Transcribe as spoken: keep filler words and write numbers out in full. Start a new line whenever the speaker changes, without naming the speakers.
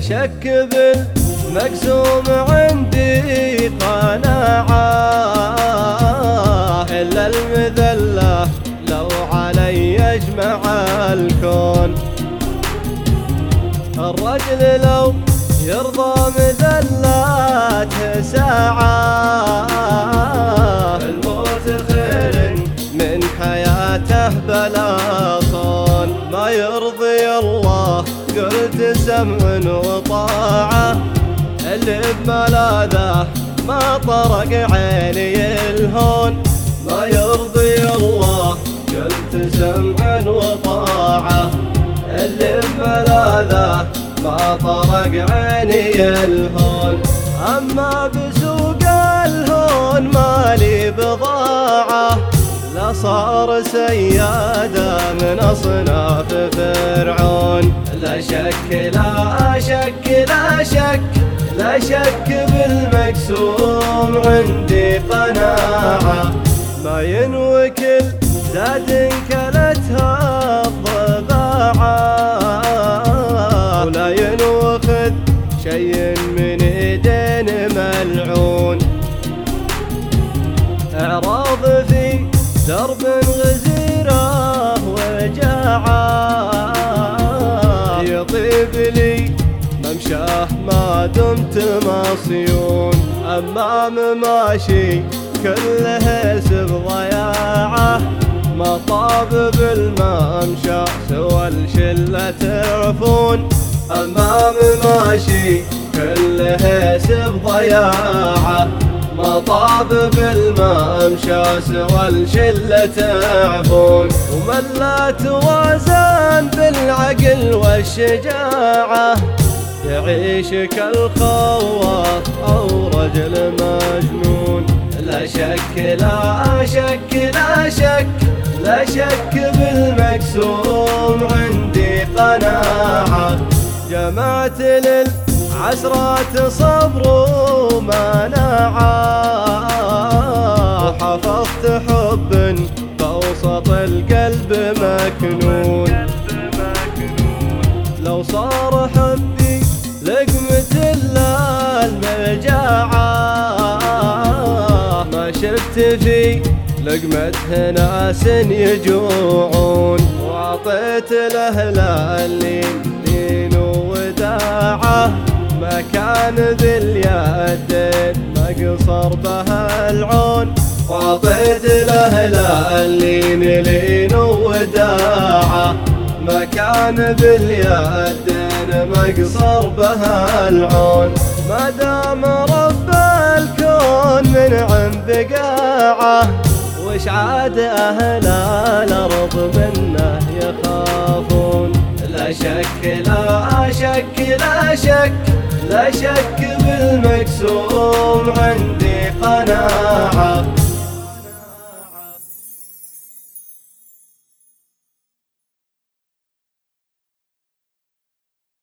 شك بالمقسوم عندي قناعة، إلا المذلة لو علي يجمع الكون. الرجل لو يرضى مذلاته ساعة، الموت خير من حياته بلا صون. ما يرضي الله قلت سمع وطاعة، اللي بملاذه ما طرق عيني الهون. ما يرضي الله قلت سمع وطاعة، اللي بملاذه ما طرق عيني الهون. أما بسوق الهون مالي بضاعة، لا صار سيادة من أصناف فرعون. لا شك لا شك لا شك لا شك بالمقسوم عندي قناعة، ما ينوكل زاد كلتها الضباعة، ولا ينوخذ شيء من ايدين ملعون. اعراض في درب غزيرة وجاعة، يطيب لي ممشاه ما دمت مصيون. أمام ماشي كله سب ضياعة، ما طاب بالممشى سوى الشلة تعرفون. أمام ماشي كله سب ضياعة، ما طاب بالممشى سوى الشلة تعرفون. ومن لا توازن بالعقل والشجاعة، يعيش كالخواف أو رجل مجنون. لا شك لا شك لا شك لا شك بالمقسوم عندي قناعة، جمعت للعسرات صبر ومناعة، وحفظت حب بأوسط القلب مكنون. لو صار حبي لقمة المجاعة، ما شفت في لقمة ناس يجوعون. وعطيت الأهل اللين لين وداعة، ما كان ذي اليدين مقصر بها العون. وعطيت الأهل اللين لين وداعة، ما كان باليدين مقصر بها العون. ما دام رب الكون منعم بقاعه، وش عاد أهل الأرض منه يخافون. لا شك لا شك لا شك لا شك بالمقسوم عندي قناعة،